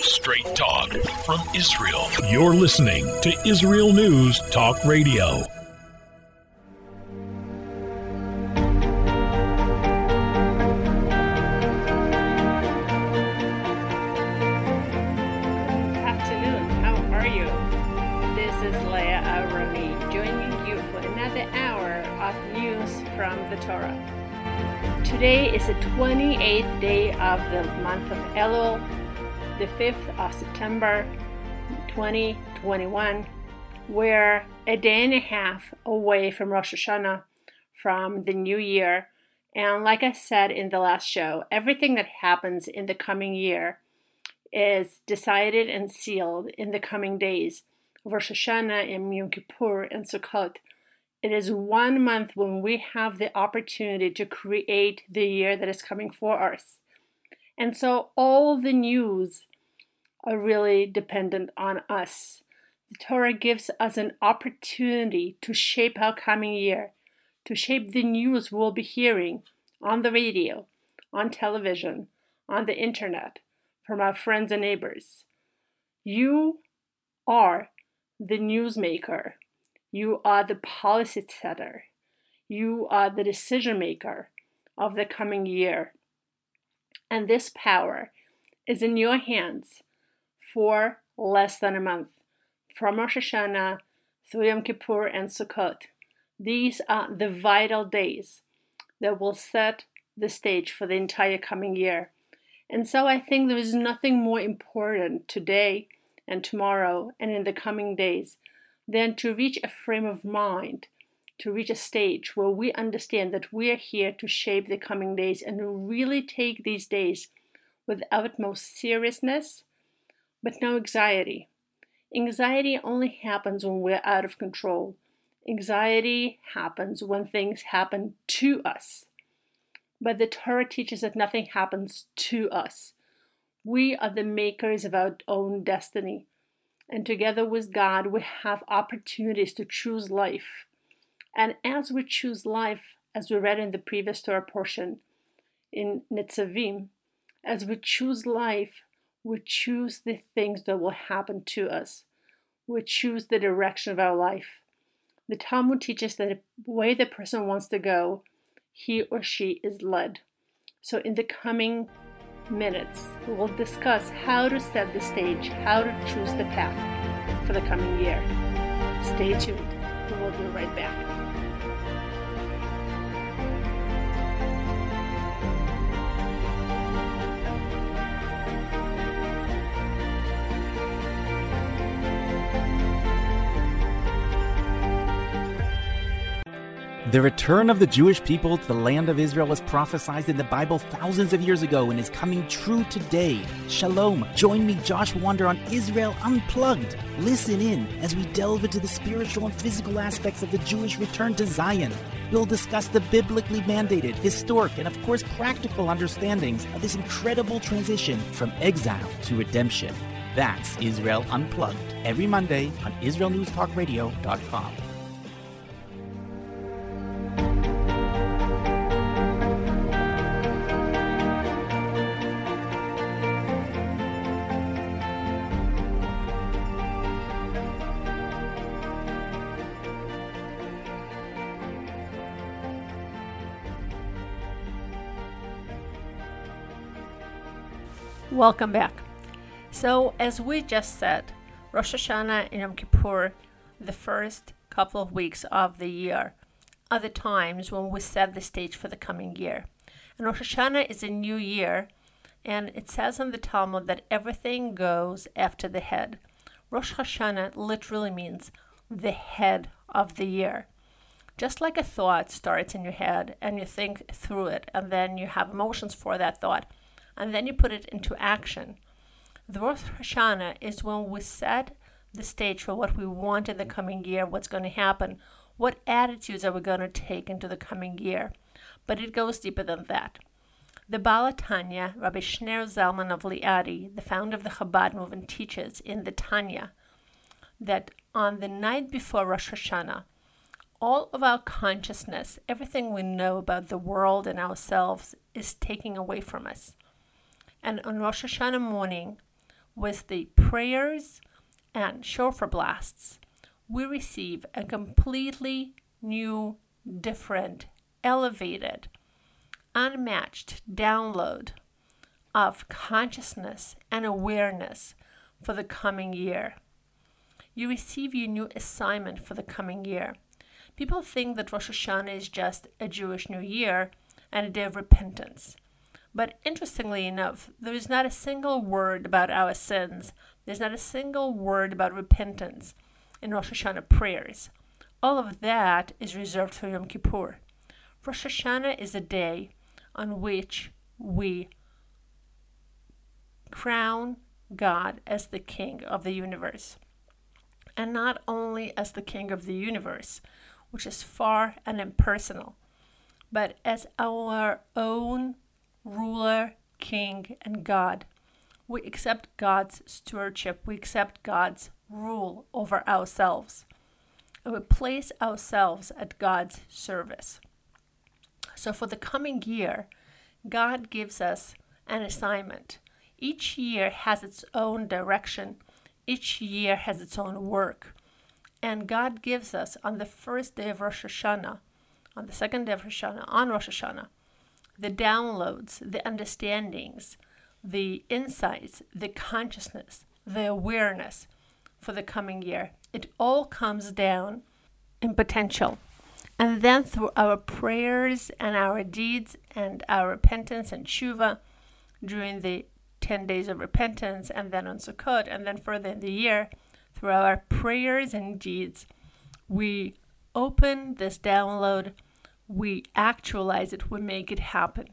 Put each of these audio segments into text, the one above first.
Straight talk from Israel. You're listening to Israel News Talk Radio. Afternoon, how are you? This is Leah Aroni joining you for another hour of news from the Torah. Today is the 28th day of the month of Elul, the 5th of September 2021. We're a day and a half away from Rosh Hashanah, from the new year. And like I said in the last show, everything that happens in the coming year is decided and sealed in the coming days. Rosh Hashanah and Yom Kippur and Sukkot. It is 1 month when we have the opportunity to create the year that is coming for us. And so all the news are really dependent on us. The Torah gives us an opportunity to shape our coming year, to shape the news we'll be hearing on the radio, on television, on the internet, from our friends and neighbors. You are the newsmaker. You are the policy setter. You are the decision maker of the coming year. And this power is in your hands for less than a month. From Rosh Hashanah through Yom Kippur and Sukkot. These are the vital days that will set the stage for the entire coming year. And so I think there is nothing more important today and tomorrow and in the coming days than to reach a frame of mind, to reach a stage where we understand that we are here to shape the coming days and really take these days with utmost seriousness, but no anxiety. Anxiety only happens when we're out of control. Anxiety happens when things happen to us. But the Torah teaches that nothing happens to us. We are the makers of our own destiny. And together with God, we have opportunities to choose life. And as we choose life, as we read in the previous Torah portion in Nitzavim, as we choose life, we choose the things that will happen to us. We choose the direction of our life. The Talmud teaches that the way the person wants to go, he or she is led. So in the coming minutes, we will discuss how to set the stage, how to choose the path for the coming year. Stay tuned. We will be right back. The return of the Jewish people to the land of Israel was prophesied in the Bible thousands of years ago and is coming true today. Shalom. Join me, Josh Wander, on Israel Unplugged. Listen in as we delve into the spiritual and physical aspects of the Jewish return to Zion. We'll discuss the biblically mandated, historic, and of course practical understandings of this incredible transition from exile to redemption. That's Israel Unplugged, every Monday on IsraelNewsTalkRadio.com. Welcome back. So, as we just said, Rosh Hashanah and Yom Kippur, the first couple of weeks of the year, are the times when we set the stage for the coming year. And Rosh Hashanah is a new year, and it says in the Talmud that everything goes after the head. Rosh Hashanah literally means the head of the year. Just like a thought starts in your head and you think through it, and then you have emotions for that thought, and then you put it into action. The Rosh Hashanah is when we set the stage for what we want in the coming year, what's going to happen, what attitudes are we going to take into the coming year. But it goes deeper than that. The Baal Tanya, Rabbi Shneur Zalman of Liadi, the founder of the Chabad movement, teaches in the Tanya that on the night before Rosh Hashanah, all of our consciousness, everything we know about the world and ourselves, is taken away from us. And on Rosh Hashanah morning, with the prayers and shofar blasts, we receive a completely new, different, elevated, unmatched download of consciousness and awareness for the coming year. You receive your new assignment for the coming year. People think that Rosh Hashanah is just a Jewish New Year and a day of repentance. But interestingly enough, there is not a single word about our sins. There's not a single word about repentance in Rosh Hashanah prayers. All of that is reserved for Yom Kippur. Rosh Hashanah is a day on which we crown God as the King of the universe. And not only as the King of the universe, which is far and impersonal, but as our own ruler, king, and God. We accept God's stewardship. We accept God's rule over ourselves. And we place ourselves at God's service. So for the coming year, God gives us an assignment. Each year has its own direction. Each year has its own work. And God gives us on the first day of Rosh Hashanah, on the second day of Rosh Hashanah, on Rosh Hashanah, the downloads, the understandings, the insights, the consciousness, the awareness for the coming year. It all comes down in potential. And then through our prayers and our deeds and our repentance and tshuva during the 10 days of repentance, and then on Sukkot, and then further in the year, through our prayers and deeds, we open this download, we actualize it, we make it happen.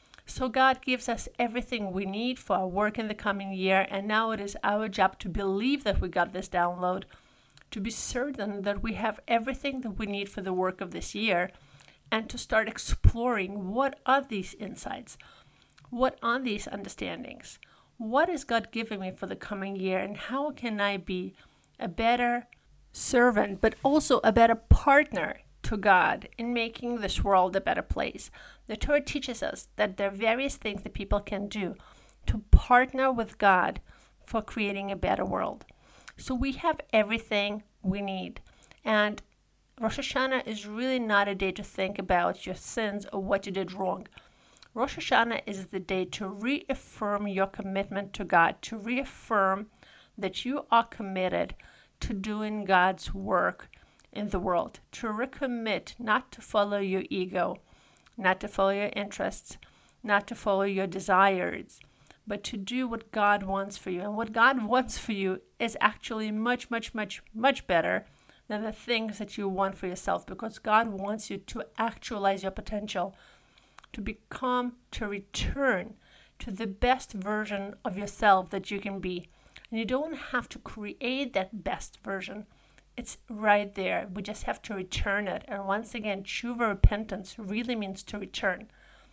So God gives us everything we need for our work in the coming year, and now it is our job to believe that we got this download, to be certain that we have everything that we need for the work of this year, and to start exploring what are these insights, what are these understandings, what is God giving me for the coming year, and how can I be a better servant, but also a better partner to God in making this world a better place. The Torah teaches us that there are various things that people can do to partner with God for creating a better world. So we have everything we need. And Rosh Hashanah is really not a day to think about your sins or what you did wrong. Rosh Hashanah is the day to reaffirm your commitment to God, to reaffirm that you are committed to doing God's work in the world, to recommit not to follow your ego, not to follow your interests, not to follow your desires, but to do what God wants for you. And what God wants for you is actually much, much, much, much better than the things that you want for yourself, because God wants you to actualize your potential, to become, to return to the best version of yourself that you can be. And you don't have to create that best version. It's right there. We just have to return it. And once again, tshuva, repentance, really means to return.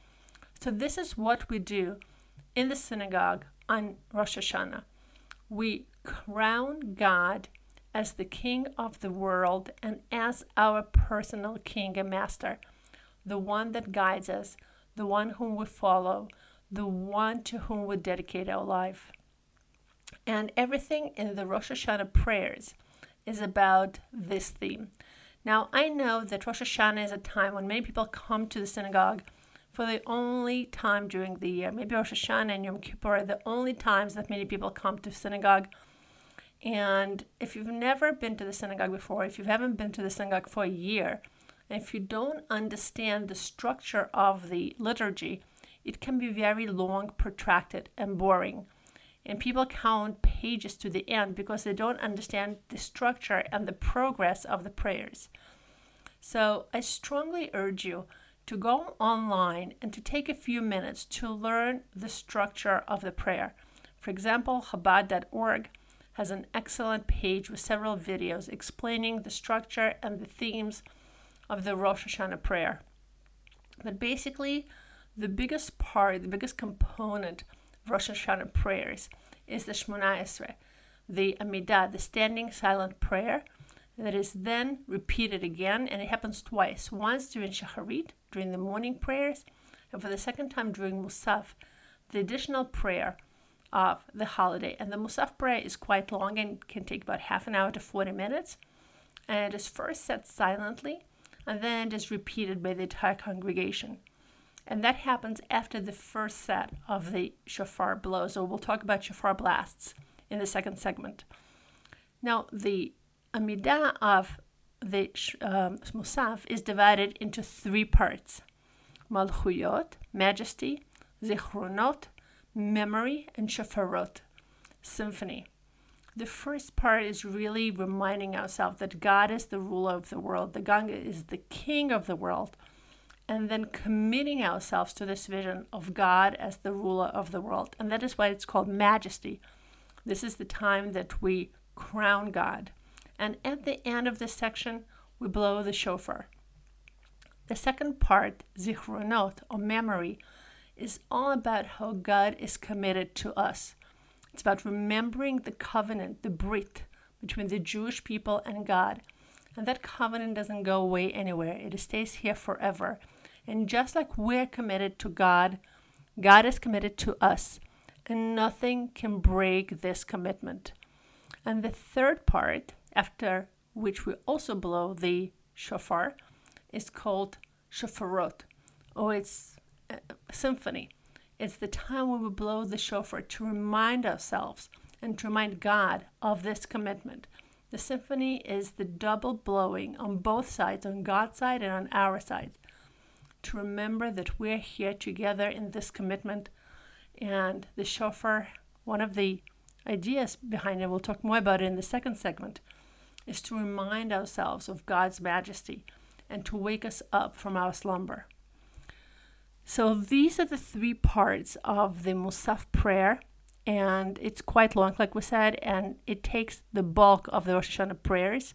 So this is what we do in the synagogue on Rosh Hashanah. We crown God as the King of the world and as our personal King and Master, the one that guides us, the one whom we follow, the one to whom we dedicate our life. And everything in the Rosh Hashanah prayers is about this theme. Now, I know that Rosh Hashanah is a time when many people come to the synagogue for the only time during the year. Maybe Rosh Hashanah and Yom Kippur are the only times that many people come to synagogue. And if you've never been to the synagogue before, if you haven't been to the synagogue for a year, and if you don't understand the structure of the liturgy, it can be very long, protracted, and boring. And people count pages to the end because they don't understand the structure and the progress of the prayers. So I strongly urge you to go online and to take a few minutes to learn the structure of the prayer. For example, Chabad.org has an excellent page with several videos explaining the structure and the themes of the Rosh Hashanah prayer. But basically, the biggest part, the biggest component of Rosh Hashanah prayers is the Shmona Esrei, the Amidah, the standing silent prayer that is then repeated again, and it happens twice. Once during Shacharit, during the morning prayers, and for the second time during Musaf, the additional prayer of the holiday. And the Musaf prayer is quite long and can take about half an hour to 40 minutes. And it is first said silently, and then it is repeated by the entire congregation. And that happens after the first set of the shofar blows. So we'll talk about shofar blasts in the second segment. Now, the Amidah of the Musaf is divided into three parts: Malchuyot, majesty; Zichronot, memory; and Shofarot, symphony. The first part is really reminding ourselves that God is the ruler of the world, that God is the king of the world, and then committing ourselves to this vision of God as the ruler of the world. And that is why it's called majesty. This is the time that we crown God. And at the end of this section, we blow the shofar. The second part, Zichronot, or memory, is all about how God is committed to us. It's about remembering the covenant, the brit, between the Jewish people and God. And that covenant doesn't go away anywhere. It stays here forever. And just like we're committed to God, God is committed to us. And nothing can break this commitment. And the third part, after which we also blow the shofar, is called shofarot, or it's a symphony. It's the time when we blow the shofar to remind ourselves and to remind God of this commitment. The symphony is the double blowing on both sides, on God's side and on our side, to remember that we're here together in this commitment. And the shofar, one of the ideas behind it, we'll talk more about it in the second segment, is to remind ourselves of God's majesty and to wake us up from our slumber. So these are the three parts of the Musaf prayer, and it's quite long, like we said, and it takes the bulk of the Rosh Hashanah prayers.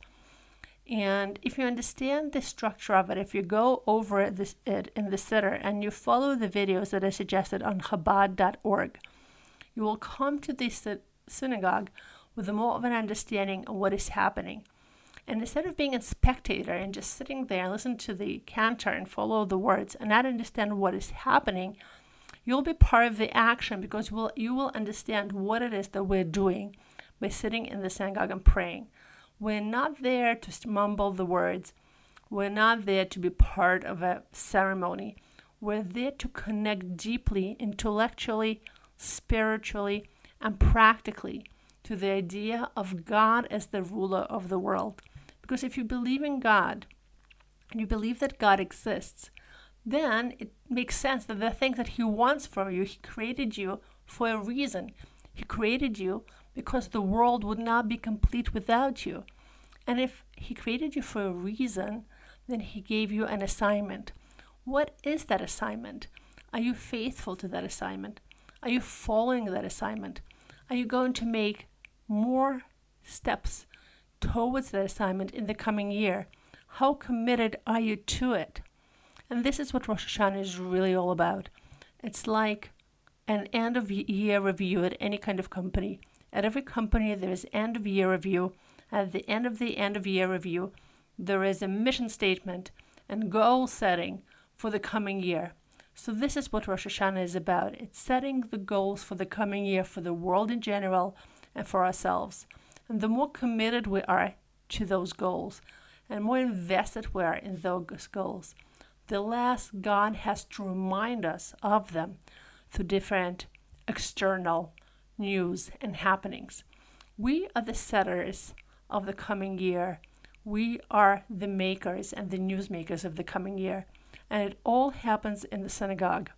And if you understand the structure of it, if you go over it in the Siddur and you follow the videos that I suggested on Chabad.org, you will come to this synagogue with more of an understanding of what is happening. And instead of being a spectator and just sitting there and listen to the cantor and follow the words and not understand what is happening, you'll be part of the action, because you will understand what it is that we're doing by sitting in the synagogue and praying. We're not there to mumble the words. We're not there to be part of a ceremony. We're there to connect deeply, intellectually, spiritually, and practically to the idea of God as the ruler of the world. Because if you believe in God, and you believe that God exists, then it makes sense that the things that He wants from you, He created you for a reason. He created you because the world would not be complete without you. And if He created you for a reason, then He gave you an assignment. What is that assignment? Are you faithful to that assignment? Are you following that assignment? Are you going to make more steps towards that assignment in the coming year? How committed are you to it? And this is what Rosh Hashanah is really all about. It's like an end-of-year review at any kind of company. At every company, there is end-of-year review. At the end of the end-of-year review, there is a mission statement and goal setting for the coming year. So this is what Rosh Hashanah is about. It's setting the goals for the coming year for the world in general and for ourselves. And the more committed we are to those goals and more invested we are in those goals, the less God has to remind us of them through different external news and happenings. We are the setters of the coming year. We are the makers and the newsmakers of the coming year. And it all happens in the synagogue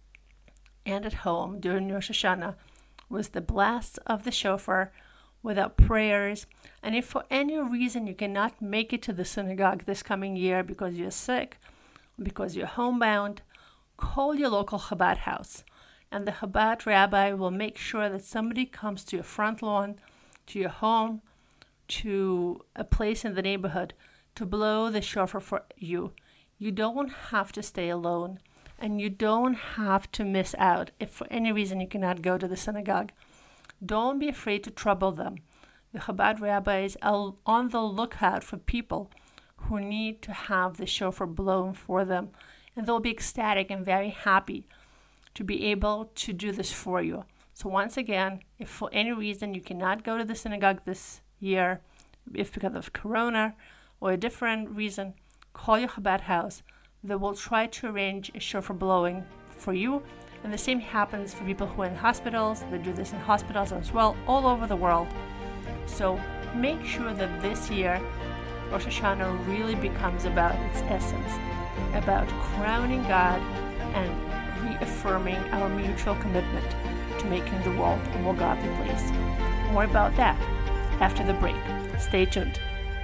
and at home during Rosh Hashanah with the blasts of the shofar, without prayers. And if for any reason you cannot make it to the synagogue this coming year because you're sick, because you're homebound, call your local Chabad house. And the Chabad rabbi will make sure that somebody comes to your front lawn, to your home, to a place in the neighborhood to blow the shofar for you. You don't have to stay alone, and you don't have to miss out if for any reason you cannot go to the synagogue. Don't be afraid to trouble them. The Chabad rabbis are on the lookout for people who need to have the shofar blown for them, and they'll be ecstatic and very happy to be able to do this for you. So once again, if for any reason you cannot go to the synagogue this year, if because of Corona or a different reason, call your Chabad house. They will try to arrange a shofar blowing for you. And the same happens for people who are in hospitals. They do this in hospitals as well, all over the world. So make sure that this year, Rosh Hashanah really becomes about its essence, about crowning God and reaffirming our mutual commitment to making the world a more godly place. More about that after the break. Stay tuned.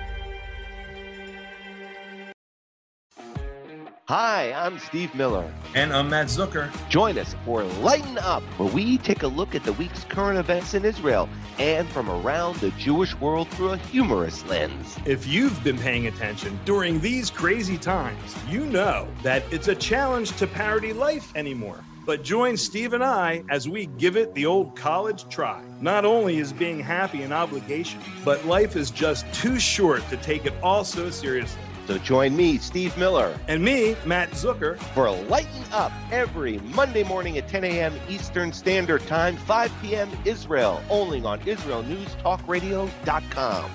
Hi, I'm Steve Miller. And I'm Matt Zucker. Join us for Lighten Up, where we take a look at the week's current events in Israel and from around the Jewish world through a humorous lens. If you've been paying attention during these crazy times, you know that it's a challenge to parody life anymore. But join Steve and I as we give it the old college try. Not only is being happy an obligation, but life is just too short to take it all so seriously. So join me, Steve Miller. And me, Matt Zucker. For Lighten Up every Monday morning at 10 a.m. Eastern Standard Time, 5 p.m. Israel, only on IsraelNewsTalkRadio.com.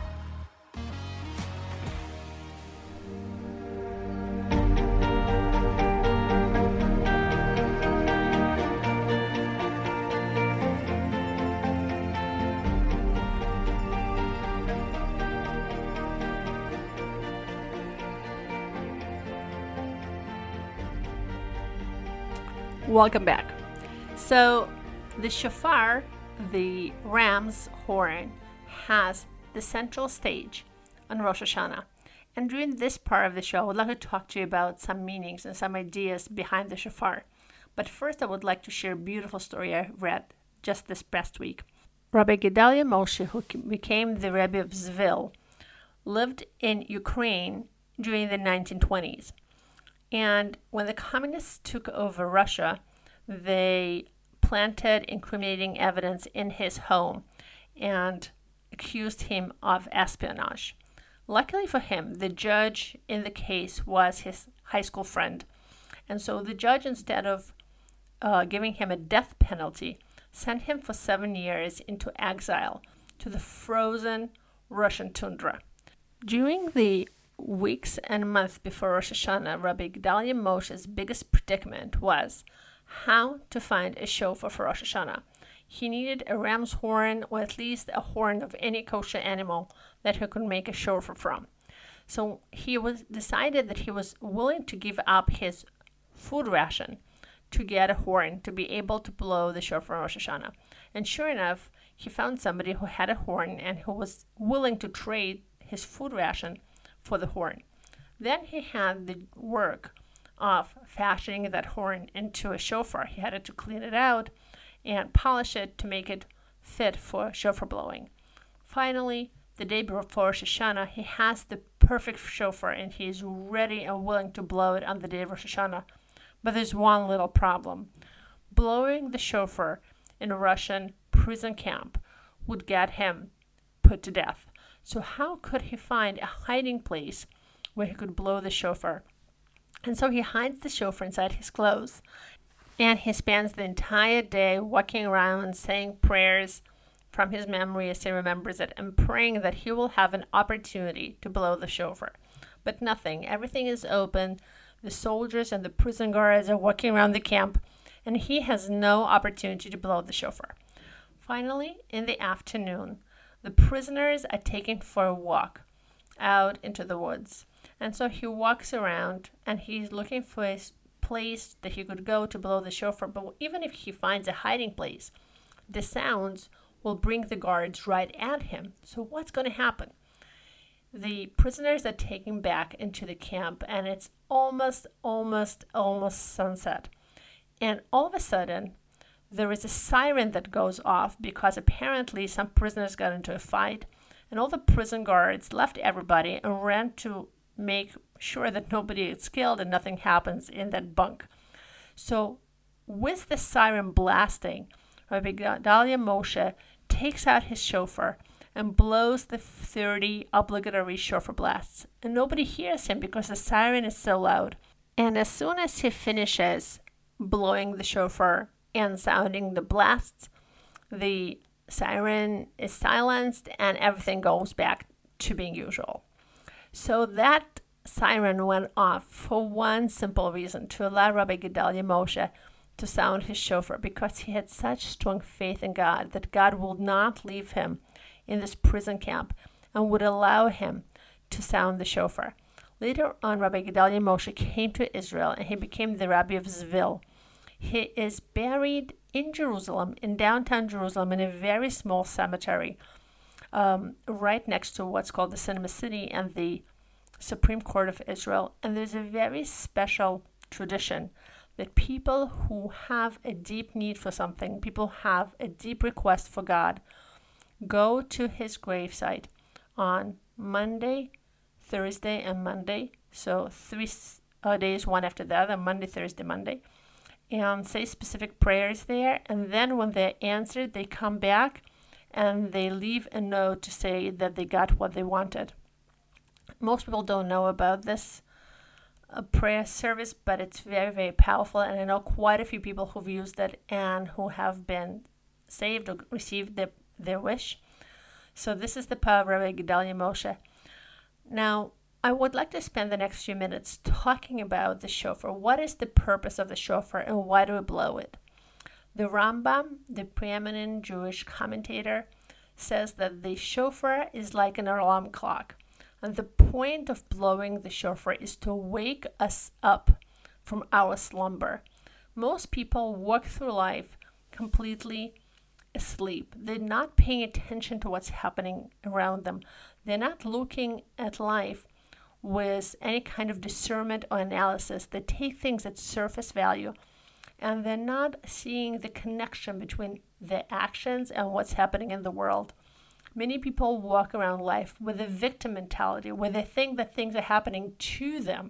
Welcome back. So the shofar, the ram's horn, has the central stage on Rosh Hashanah. And during this part of the show, I would like to talk to you about some meanings and some ideas behind the shofar. But first, I would like to share a beautiful story I read just this past week. Rabbi Gedalia Moshe, who became the Rebbe of Zvil, lived in Ukraine during the 1920s. And when the communists took over Russia, they planted incriminating evidence in his home and accused him of espionage. Luckily for him, the judge in the case was his high school friend. And so the judge, instead of giving him a death penalty, sent him for 7 years into exile to the frozen Russian tundra. During the weeks and months before Rosh Hashanah, Rabbi Gedalia Moshe's biggest predicament was how to find a shofar for Rosh Hashanah. He needed a ram's horn, or at least a horn of any kosher animal that he could make a shofar from. So he decided that he was willing to give up his food ration to get a horn to be able to blow the shofar on Rosh Hashanah. And sure enough, he found somebody who had a horn and who was willing to trade his food ration for the horn. Then he had the work of fashioning that horn into a shofar. He had to clean it out and polish it to make it fit for shofar blowing. Finally, the day before Rosh Hashanah, he has the perfect shofar and he is ready and willing to blow it on the day of Rosh Hashanah. But there's one little problem. Blowing the shofar in a Russian prison camp would get him put to death. So how could he find a hiding place where he could blow the shofar? And so he hides the shofar inside his clothes. And he spends the entire day walking around saying prayers from his memory as he remembers it and praying that he will have an opportunity to blow the shofar. But nothing. Everything is open. The soldiers and the prison guards are walking around the camp, and he has no opportunity to blow the shofar. Finally, in the afternoon, the prisoners are taken for a walk out into the woods. And so he walks around and he's looking for a place that he could go to blow the shofar. But even if he finds a hiding place, the sounds will bring the guards right at him. So what's going to happen? The prisoners are taken back into the camp and it's almost sunset. And all of a sudden, there is a siren that goes off because apparently some prisoners got into a fight and all the prison guards left everybody and ran to make sure that nobody gets killed and nothing happens in that bunk. So with the siren blasting, Rabbi Gedalia Moshe takes out his shofar and blows the 30 obligatory shofar blasts. And nobody hears him because the siren is so loud. And as soon as he finishes blowing the shofar and sounding the blasts, the siren is silenced and everything goes back to being usual. So that siren went off for one simple reason, to allow Rabbi Gedalia Moshe to sound his shofar, because he had such strong faith in God that God would not leave him in this prison camp and would allow him to sound the shofar. Later on, Rabbi Gedalia Moshe came to Israel and he became the Rabbi of Zvil. He is buried in Jerusalem, in downtown Jerusalem, in a very small cemetery, right next to what's called the Cinema City and the Supreme Court of Israel. And there's a very special tradition that people who have a deep need for something, people have a deep request for God, go to his gravesite on Monday, Thursday, and Monday. So 3 days, one after the other, Monday, Thursday, Monday, and say specific prayers there. And then when they're answered, they come back and they leave a note to say that they got what they wanted. Most people don't know about this prayer service, but it's very, very powerful. And I know quite a few people who've used it and who have been saved or received their wish. So this is the power of Rabbi Gedalia Moshe. Now, I would like to spend the next few minutes talking about the shofar. What is the purpose of the shofar and why do we blow it? The Rambam, the preeminent Jewish commentator, says that the shofar is like an alarm clock. And the point of blowing the shofar is to wake us up from our slumber. Most people walk through life completely asleep. They're not paying attention to what's happening around them. They're not looking at life with any kind of discernment or analysis. They take things at surface value, and they're not seeing the connection between their actions and what's happening in the world. Many people walk around life with a victim mentality, where they think that things are happening to them.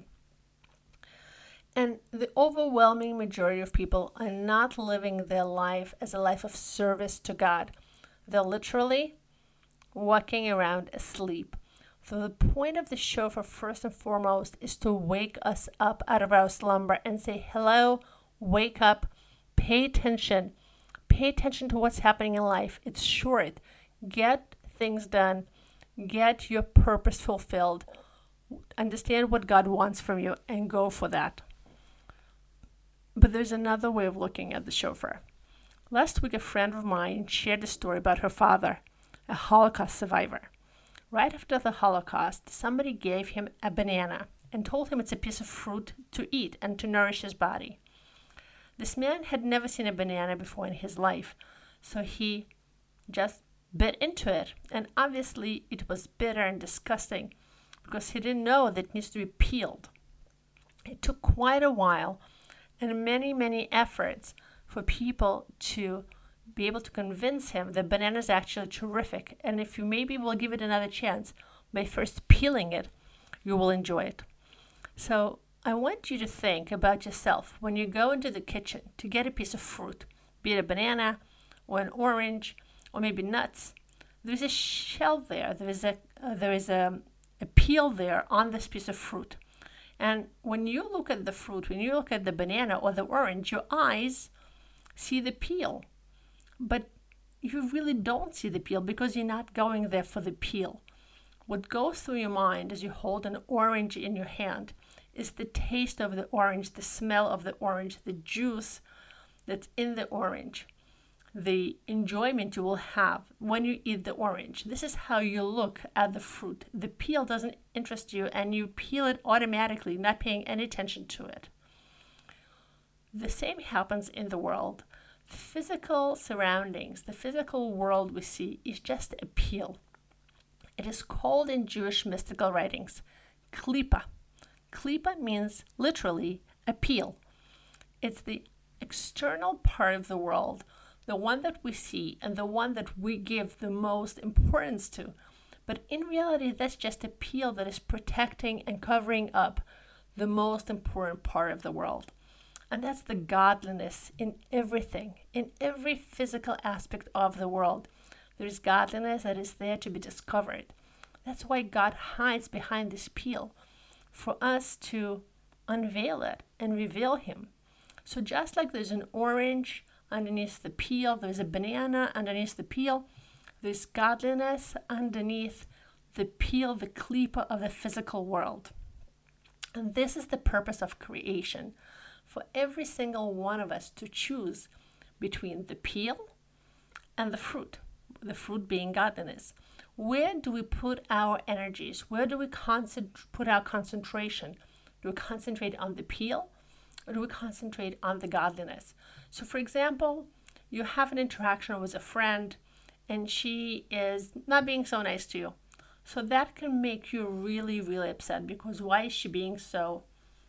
And the overwhelming majority of people are not living their life as a life of service to God. They're literally walking around asleep. So the point of the shofar, first and foremost, is to wake us up out of our slumber and say, hello, wake up, pay attention to what's happening in life. It's short. Get things done. Get your purpose fulfilled. Understand what God wants from you and go for that. But there's another way of looking at the shofar. Last week, a friend of mine shared a story about her father, a Holocaust survivor. Right after the Holocaust, somebody gave him a banana and told him it's a piece of fruit to eat and to nourish his body. This man had never seen a banana before in his life, so he just bit into it. And obviously, it was bitter and disgusting because he didn't know that it needs to be peeled. It took quite a while and many, many efforts for people to be able to convince him that banana is actually terrific. And if you maybe will give it another chance by first peeling it, you will enjoy it. So I want you to think about yourself when you go into the kitchen to get a piece of fruit, be it a banana or an orange or maybe nuts. There's a shell there. There is a peel there on this piece of fruit. And when you look at the fruit, when you look at the banana or the orange, your eyes see the peel. But you really don't see the peel because you're not going there for the peel. What goes through your mind as you hold an orange in your hand is the taste of the orange, the smell of the orange, the juice that's in the orange, the enjoyment you will have when you eat the orange. This is how you look at the fruit. The peel doesn't interest you and you peel it automatically, not paying any attention to it. The same happens in the world. The physical surroundings, the physical world we see is just a peel. It is called in Jewish mystical writings klipa. Klipa means literally a peel. It's the external part of the world, the one that we see and the one that we give the most importance to. But in reality, that's just a peel that is protecting and covering up the most important part of the world. And that's the godliness in everything, in every physical aspect of the world. There's godliness that is there to be discovered. That's why God hides behind this peel, for us to unveil it and reveal Him. So just like there's an orange underneath the peel. There's a banana underneath the peel. There's godliness underneath the peel, the klipa of the physical world. And this is the purpose of creation, for every single one of us to choose between the peel and the fruit being godliness. Where do we put our energies? Where do we put our concentration? Do we concentrate on the peel, or do we concentrate on the godliness? So for example, you have an interaction with a friend and she is not being so nice to you. So that can make you really, really upset, because why is she being so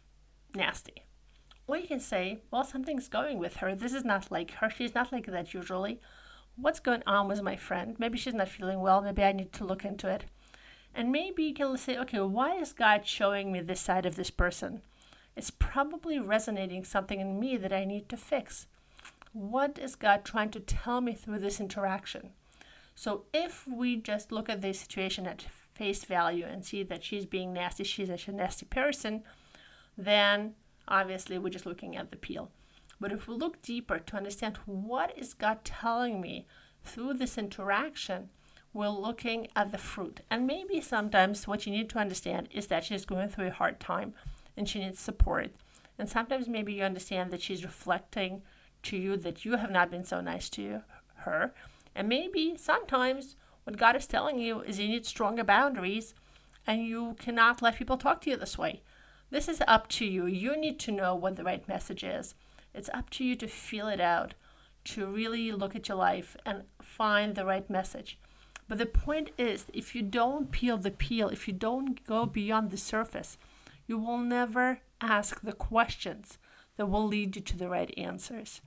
nasty? Or you can say, well, something's going with her. This is not like her. She's not like that usually. What's going on with my friend? Maybe she's not feeling well. Maybe I need to look into it. And maybe you can say, okay, why is God showing me this side of this person? It's probably resonating something in me that I need to fix. What is God trying to tell me through this interaction? So if we just look at this situation at face value and see that she's being nasty, she's a nasty person, then obviously we're just looking at the peel. But if we look deeper to understand what is God telling me through this interaction, we're looking at the fruit. And maybe sometimes what you need to understand is that she's going through a hard time and she needs support. And sometimes maybe you understand that she's reflecting to you that you have not been so nice to her. And maybe sometimes what God is telling you is you need stronger boundaries and you cannot let people talk to you this way. This is up to you. You need to know what the right message is. It's up to you to feel it out, to really look at your life and find the right message. But the point is, if you don't peel the peel, if you don't go beyond the surface, you will never ask the questions that will lead you to the right answers.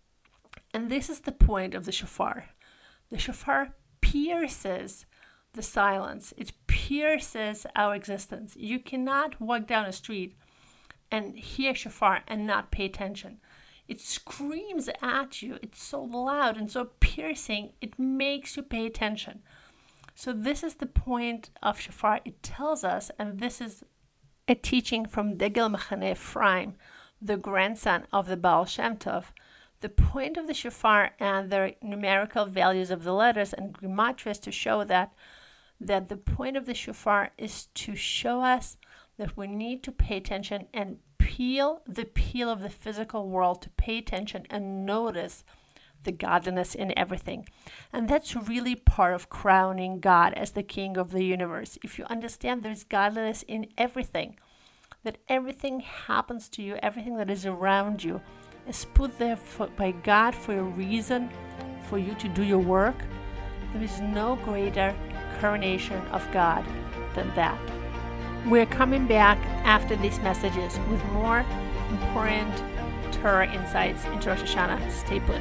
And this is the point of the shofar. The shofar pierces the silence. It pierces our existence. You cannot walk down a street and hear shofar and not pay attention. It screams at you. It's so loud and so piercing. It makes you pay attention. So this is the point of shofar. It tells us, and this is a teaching from Degel Machane Ephraim, the grandson of the Baal Shem Tov. The point of the shofar and the numerical values of the letters and gematria is to show that the point of the shofar is to show us that we need to pay attention and peel the peel of the physical world, to pay attention and notice the godliness in everything. And that's really part of crowning God as the King of the universe. If you understand there's godliness in everything, that everything happens to you, everything that is around you is put there by God for a reason, for you to do your work, there is no greater coronation of God than that. We're coming back after these messages with more important Torah insights into Rosh Hashanah. Stay put.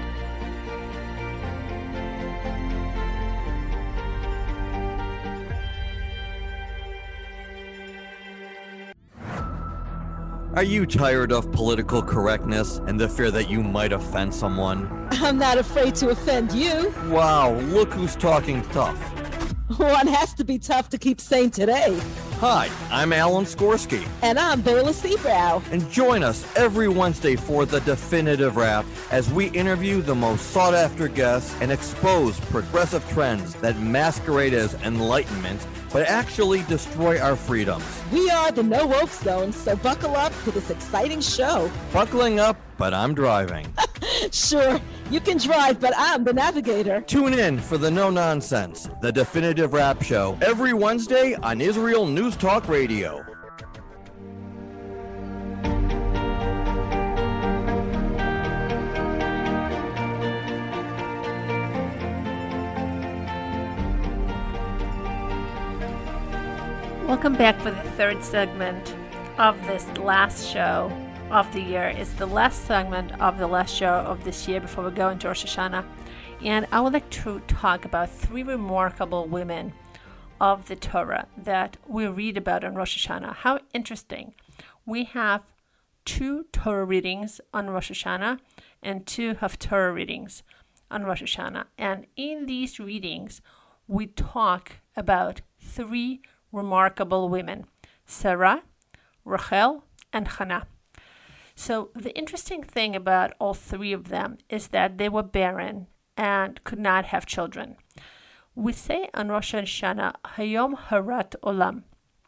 Are you tired of political correctness and the fear that you might offend someone? I'm not afraid to offend you. Wow, look who's talking tough. One has to be tough to keep sane today. Hi, I'm Alan Skorsky. And I'm Bela Seabrow. And join us every Wednesday for The Definitive Wrap as we interview the most sought-after guests and expose progressive trends that masquerade as enlightenment but actually destroy our freedoms. We are the No Woke Zone, so buckle up to this exciting show. Buckling up, but I'm driving. Sure, you can drive, but I'm the navigator. Tune in for the No Nonsense, The Definitive Wrap Show, every Wednesday on Israel News Talk Radio. Welcome back for the third segment of this last show of the year. It's the last segment of the last show of this year before we go into Rosh Hashanah. And I would like to talk about three remarkable women of the Torah that we read about on Rosh Hashanah. How interesting. We have 2 Torah readings on Rosh Hashanah and 2 Haftorah readings on Rosh Hashanah. And in these readings, we talk about 3 remarkable women, Sarah, Rachel, and Hannah. So the interesting thing about all three of them is that they were barren and could not have children. We say on Rosh Hashanah, Hayom Harat Olam.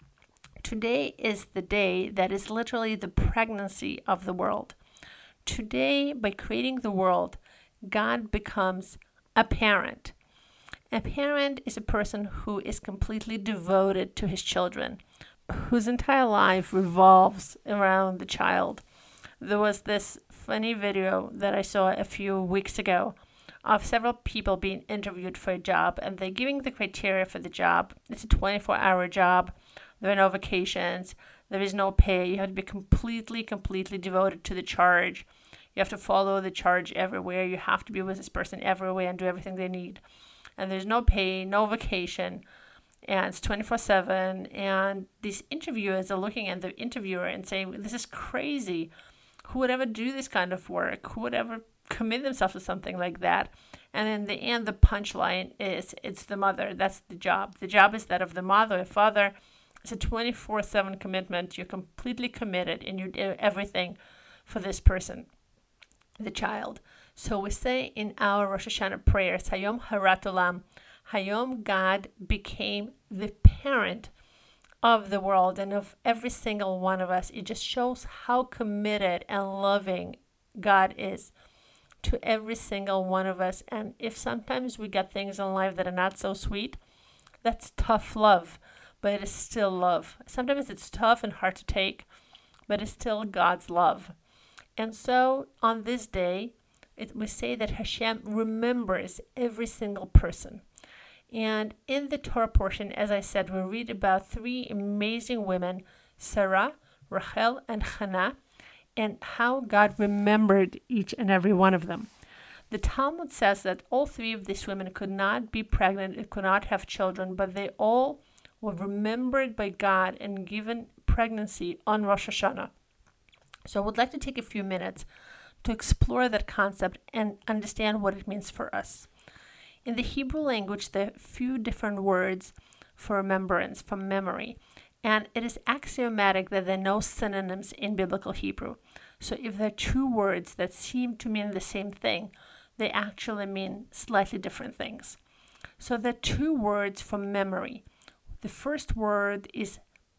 Today is the day that is literally the pregnancy of the world. Today, by creating the world, God becomes a parent. A parent is a person who is completely devoted to his children, whose entire life revolves around the child. There was this funny video that I saw a few weeks ago of several people being interviewed for a job, and they're giving the criteria for the job. It's a 24-hour job. There are no vacations. There is no pay. You have to be completely devoted to the charge. You have to follow the charge everywhere. You have to be with this person everywhere and do everything they need. And there's no pay, no vacation, and it's 24/7. And these interviewers are looking at the interviewer and saying, "This is crazy. Who would ever do this kind of work? Who would ever commit themselves to something like that?" And in the end, the punchline is, it's the mother. That's the job. The job is that of the mother or father. It's a 24/7 commitment. You're completely committed and you do everything for this person, the child. So we say in our Rosh Hashanah prayers, Hayom Harat Olam, Hayom God became the parent of the world and of every single one of us. It just shows how committed and loving God is to every single one of us. And if sometimes we get things in life that are not so sweet, that's tough love, but it is still love. Sometimes it's tough and hard to take, but it's still God's love. And so on this day, we say that Hashem remembers every single person. And in the Torah portion, as I said, we read about three amazing women, Sarah, Rachel, and Hannah, and how God remembered each and every one of them. The Talmud says that all three of these women could not be pregnant and could not have children, but they all were remembered by God and given pregnancy on Rosh Hashanah. So I would like to take a few minutes to explore that concept and understand what it means for us. In the Hebrew language, there are a few different words for remembrance, for memory, and it is axiomatic that there are no synonyms in biblical Hebrew. So if there are two words that seem to mean the same thing, they actually mean slightly different things. So there are two words for memory. The first word is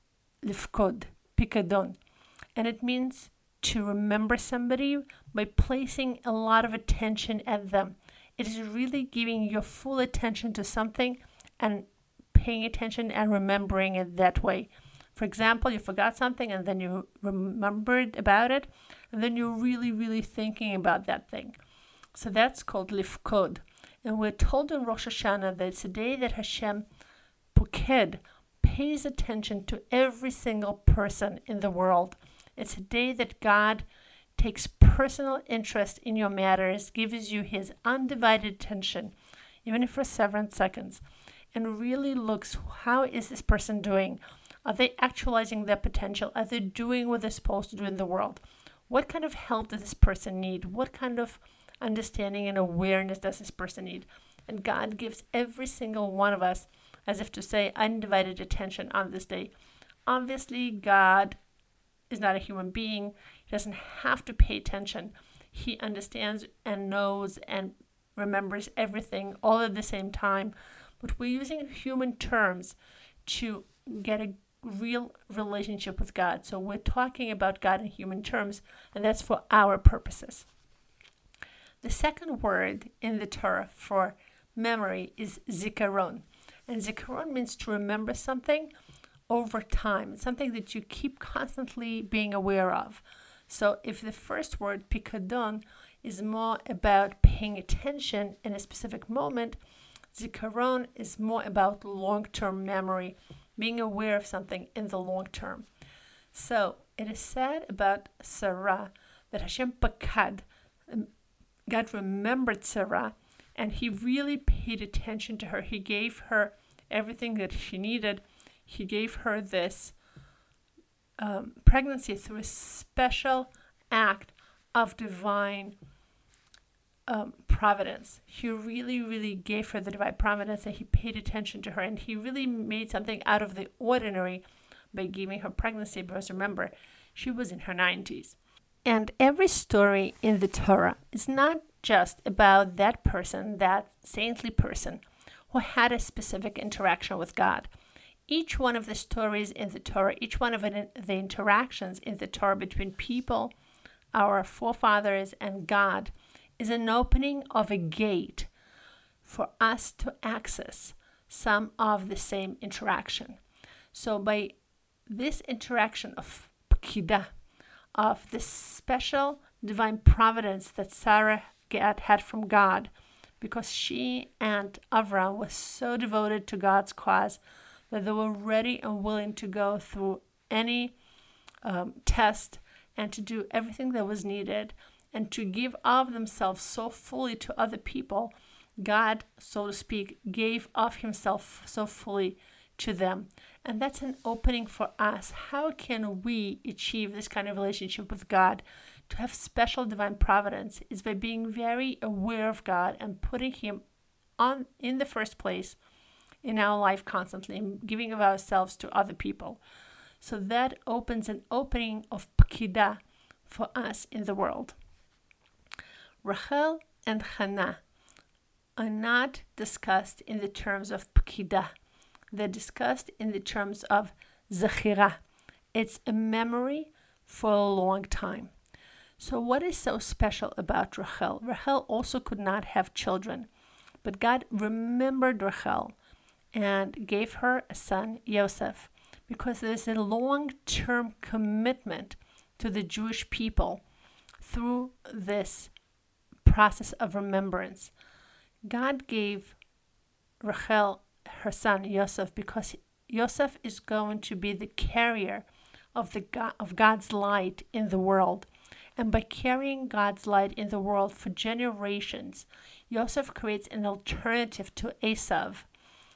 lifkod, pikadon, and it means to remember somebody by placing a lot of attention at them. It is really giving your full attention to something and paying attention and remembering it that way. For example, you forgot something and then you remembered about it, and then you're really thinking about that thing. So that's called lifkod. And we're told in Rosh Hashanah that it's a day that Hashem Poked pays attention to every single person in the world. It's a day that God takes personal interest in your matters, gives you his undivided attention, even if for several seconds, and really looks, how is this person doing? Are they actualizing their potential? Are they doing what they're supposed to do in the world? What kind of help does this person need? What kind of understanding and awareness does this person need? And God gives every single one of us, as if to say, undivided attention on this day. Obviously, God is not a human being. He doesn't have to pay attention. He understands and knows and remembers everything all at the same time. But we're using human terms to get a real relationship with God. So we're talking about God in human terms, and that's for our purposes. The second word in the Torah for memory is zikaron. And zikaron means to remember something over time. It's something that you keep constantly being aware of. So if the first word, pikadon, is more about paying attention in a specific moment, zikaron is more about long-term memory, being aware of something in the long term. So it is said about Sarah that Hashem Pakad, God remembered Sarah, and he really paid attention to her. He gave her everything that she needed. He gave her this pregnancy through a special act of divine providence. He really gave her the divine providence, and he paid attention to her, and he really made something out of the ordinary by giving her pregnancy, because remember, she was in her 90s. And every story in the Torah is not just about that person, that saintly person who had a specific interaction with God. Each one of the stories in the Torah, each one of the interactions in the Torah between people, our forefathers, and God, is an opening of a gate for us to access some of the same interaction. So by this interaction of Pekida, of this special divine providence that Sarah had from God, because she and Avram were so devoted to God's cause that they were ready and willing to go through any test and to do everything that was needed and to give of themselves so fully to other people. God, so to speak, gave of himself so fully to them. And that's an opening for us. How can we achieve this kind of relationship with God? To have special divine providence is by being very aware of God and putting him on in the first place in our life constantly, and giving of ourselves to other people. So that opens an opening of Pekida for us in the world. Rachel and Hannah are not discussed in the terms of Pekida. They're discussed in the terms of Zechira. It's a memory for a long time. So what is so special about Rachel? Rachel also could not have children, but God remembered Rachel and gave her a son, Yosef, because there's a long-term commitment to the Jewish people through this process of remembrance. God gave Rachel her son Yosef because Yosef is going to be the carrier of God's light in the world. And by carrying God's light in the world for generations, Yosef creates an alternative to Esav,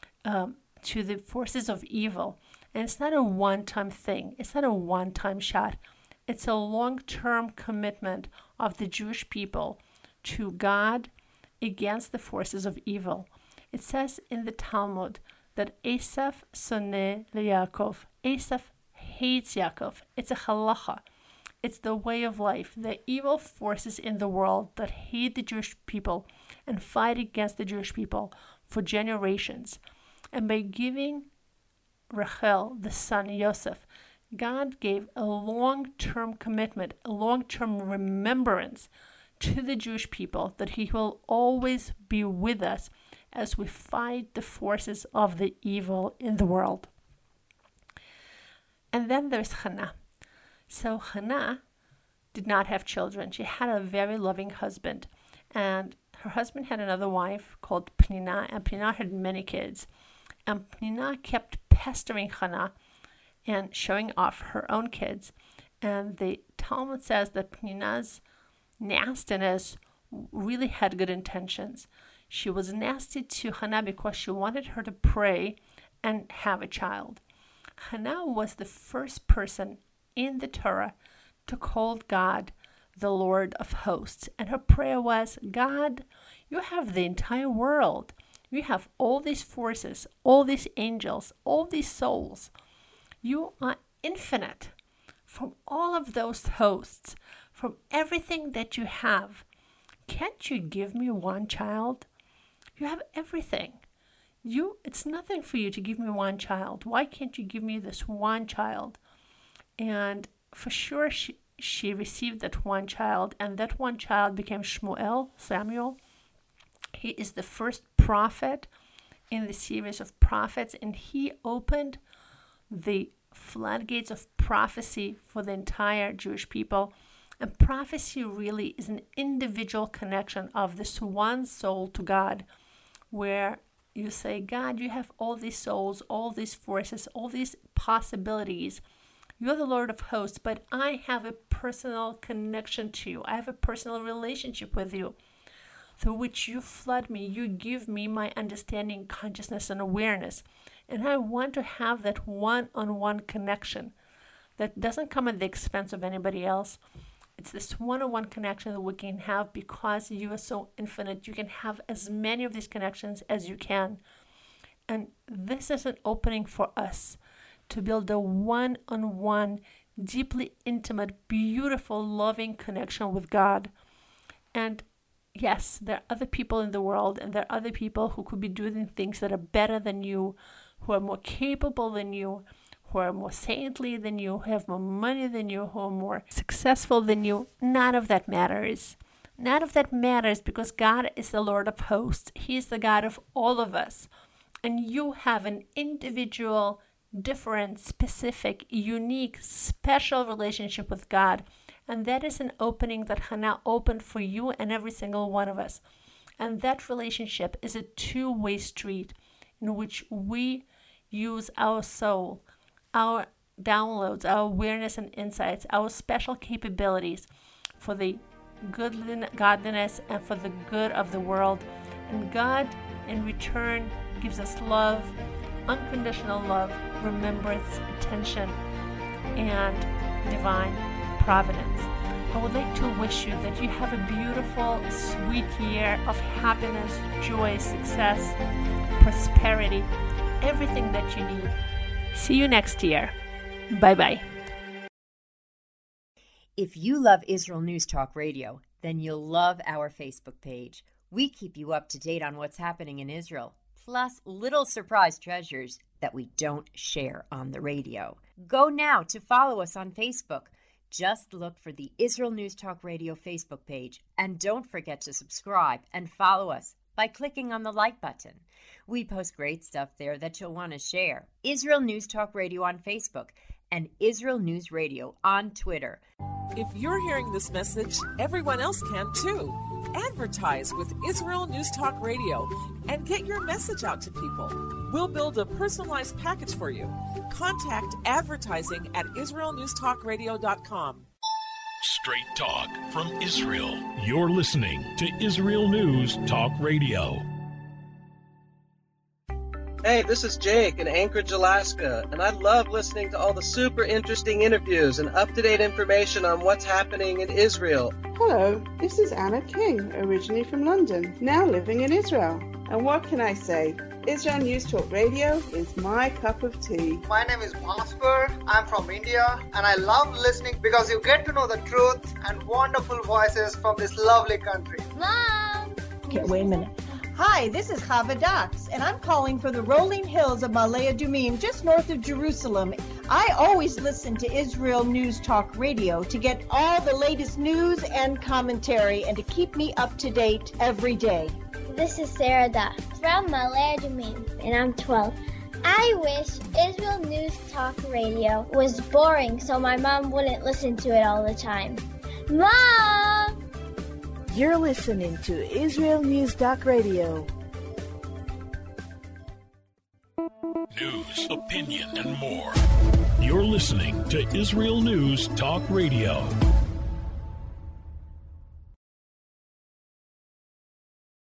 to the forces of evil. And it's not a one-time thing. It's not a one-time shot. It's a long-term commitment of the Jewish people to God against the forces of evil. It says in the Talmud that Esav soneh leYaakov. Esav hates Yaakov. It's a halacha. It's the way of life. The evil forces in the world that hate the Jewish people and fight against the Jewish people for generations. And by giving Rachel the son Yosef, God gave a long-term commitment, a long-term remembrance to the Jewish people that he will always be with us as we fight the forces of the evil in the world. And then there's Hannah. So Hannah did not have children. She had a very loving husband, and her husband had another wife called Pnina, and Pnina had many kids. And Pnina kept pestering Hannah and showing off her own kids. And the Talmud says that Pnina's nastiness really had good intentions. She was nasty to Hannah because she wanted her to pray and have a child. Hannah was the first person in the Torah to call God the Lord of hosts. And her prayer was, God, you have the entire world. You have all these forces, all these angels, all these souls. You are infinite. From all of those hosts, from everything that you have, can't you give me one child? You have everything. It's nothing for you to give me one child. Why can't you give me this one child? And for sure, she received that one child, and that one child became Shmuel, Samuel. He is the first prophet in the series of prophets, and he opened the floodgates of prophecy for the entire Jewish people. And prophecy really is an individual connection of this one soul to God, where you say, God, you have all these souls, all these forces, all these possibilities. You're the Lord of hosts, but I have a personal connection to you. I have a personal relationship with you, through which you flood me. You give me my understanding, consciousness, and awareness. And I want to have that one-on-one connection that doesn't come at the expense of anybody else. It's this one-on-one connection that we can have because you are so infinite. You can have as many of these connections as you can. And this is an opening for us to build a one-on-one, deeply intimate, beautiful, loving connection with God. And yes, there are other people in the world, and there are other people who could be doing things that are better than you, who are more capable than you, who are more saintly than you, who have more money than you, who are more successful than you. None of that matters. None of that matters, because God is the Lord of hosts. He is the God of all of us. And you have an individual, different, specific, unique, special relationship with God. And that is an opening that has now opened for you and every single one of us. And that relationship is a two-way street in which we use our soul, our downloads, our awareness and insights, our special capabilities for the godliness and for the good of the world. And God, in return, gives us love, unconditional love, remembrance, attention, and divine providence. I would like to wish you that you have a beautiful, sweet year of happiness, joy, success, prosperity, everything that you need. See you next year. Bye-bye. If you love Israel News Talk Radio, then you'll love our Facebook page. We keep you up to date on what's happening in Israel, plus little surprise treasures that we don't share on the radio. Go now to follow us on Facebook. Just look for the Israel News Talk Radio Facebook page, and don't forget to subscribe and follow us by clicking on the like button. We post great stuff there that you'll want to share. Israel News Talk Radio on Facebook and Israel News Radio on Twitter. If you're hearing this message, everyone else can too. Advertise with Israel News Talk Radio and get your message out to people. We'll build a personalized package for you. Contact advertising at israelnewstalkradio.com. Straight talk from Israel. You're listening to Israel News Talk Radio. Hey, this is Jake in Anchorage, Alaska, and I love listening to all the super interesting interviews and up-to-date information on what's happening in Israel. Hello, this is Anna King, originally from London, now living in Israel. And what can I say? Israel News Talk Radio is my cup of tea. My name is Bhaskar. I'm from India, and I love listening because you get to know the truth and wonderful voices from this lovely country. Mom! Okay, wait a minute. Hi, this is Chava Dax, and I'm calling from the rolling hills of Ma'ale Adumim, just north of Jerusalem. I always listen to Israel News Talk Radio to get all the latest news and commentary and to keep me up to date every day. This is Sarah Dax from Ma'ale Adumim, and I'm 12. I wish Israel News Talk Radio was boring so my mom wouldn't listen to it all the time. Mom! You're listening to Israel News Talk Radio. News, opinion, and more. You're listening to Israel News Talk Radio.